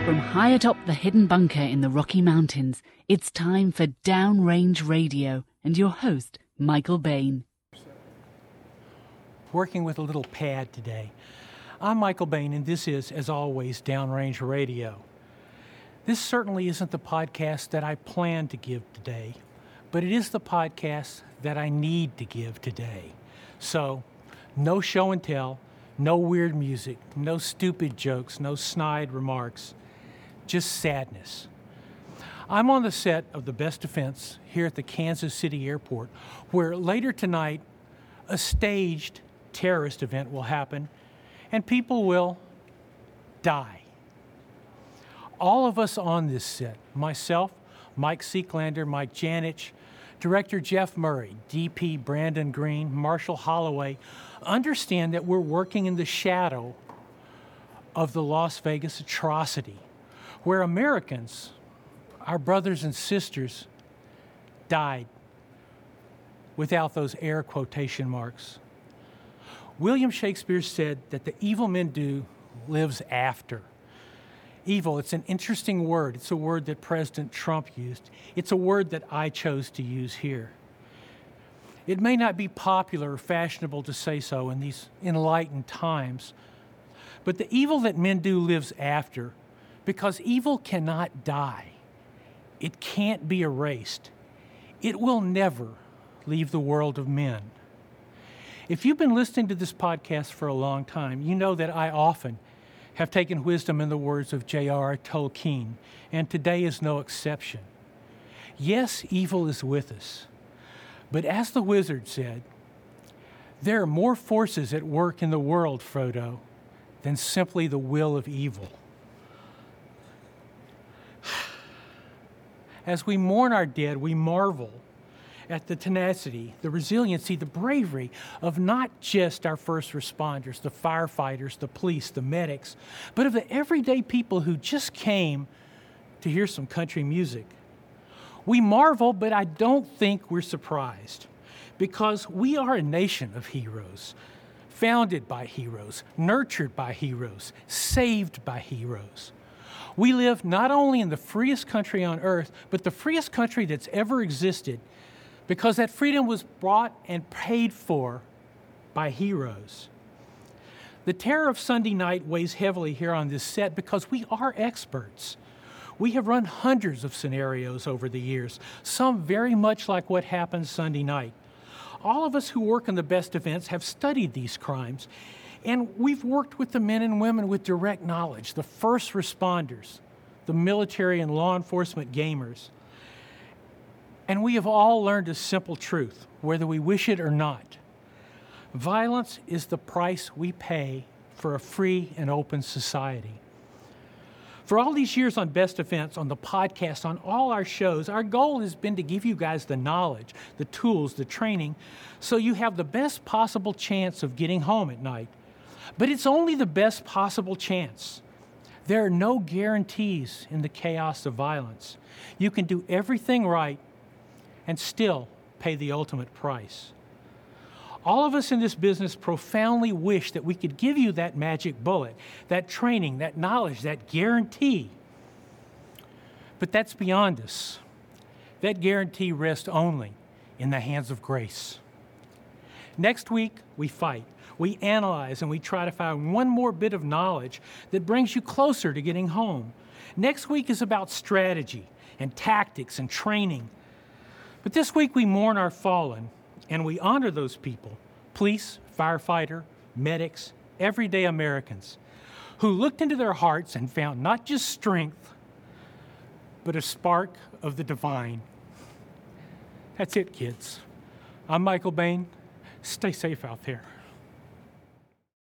From high atop the hidden bunker in the Rocky Mountains, it's time for Downrange Radio and your host, Michael Bain. Working with a little pad today. I'm Michael Bain, and this is, as always, Downrange Radio. This certainly isn't the podcast that I planned to give today, but it is the podcast that I need to give today. So, no show and tell, no weird music, no stupid jokes, no snide remarks, just sadness. I'm on the set of The Best Defense here at the Kansas City Airport, where later tonight a staged terrorist event will happen and people will die. All of us on this set, myself, Mike Seeklander, Mike Janich, Director Jeff Murray, DP Brandon Green, Marshall Holloway, understand that we're working in the shadow of the Las Vegas atrocity, where Americans, our brothers and sisters, died without those air quotation marks. William Shakespeare said that the evil men do lives after. Evil, it's an interesting word. It's a word that President Trump used. It's a word that I chose to use here. It may not be popular or fashionable to say so in these enlightened times, but the evil that men do lives after, because evil cannot die. It can't be erased. It will never leave the world of men. If you've been listening to this podcast for a long time, you know that I often have taken wisdom in the words of J.R.R. Tolkien, and today is no exception. Yes, evil is with us, but as the wizard said, there are more forces at work in the world, Frodo, than simply the will of evil. As we mourn our dead, we marvel at the tenacity, the resiliency, the bravery of not just our first responders, the firefighters, the police, the medics, but of the everyday people who just came to hear some country music. We marvel, but I don't think we're surprised, because we are a nation of heroes, founded by heroes, nurtured by heroes, saved by heroes. We live not only in the freest country on earth, but the freest country that's ever existed, because that freedom was bought and paid for by heroes. The terror of Sunday night weighs heavily here on this set because we are experts. We have run hundreds of scenarios over the years, some very much like what happened Sunday night. All of us who work in the Best Defense have studied these crimes, and we've worked with the men and women with direct knowledge, the first responders, the military and law enforcement gamers. And we have all learned a simple truth, whether we wish it or not. Violence is the price we pay for a free and open society. For all these years on Best Defense, on the podcast, on all our shows, our goal has been to give you guys the knowledge, the tools, the training, so you have the best possible chance of getting home at night. But it's only the best possible chance. There are no guarantees in the chaos of violence. You can do everything right and still pay the ultimate price. All of us in this business profoundly wish that we could give you that magic bullet, that training, that knowledge, that guarantee. But that's beyond us. That guarantee rests only in the hands of grace. Next week, we fight. We analyze and we try to find one more bit of knowledge that brings you closer to getting home. Next week is about strategy and tactics and training. But this week we mourn our fallen, and we honor those people, police, firefighter, medics, everyday Americans, who looked into their hearts and found not just strength, but a spark of the divine. That's it, kids. I'm Michael Bain. Stay safe out there.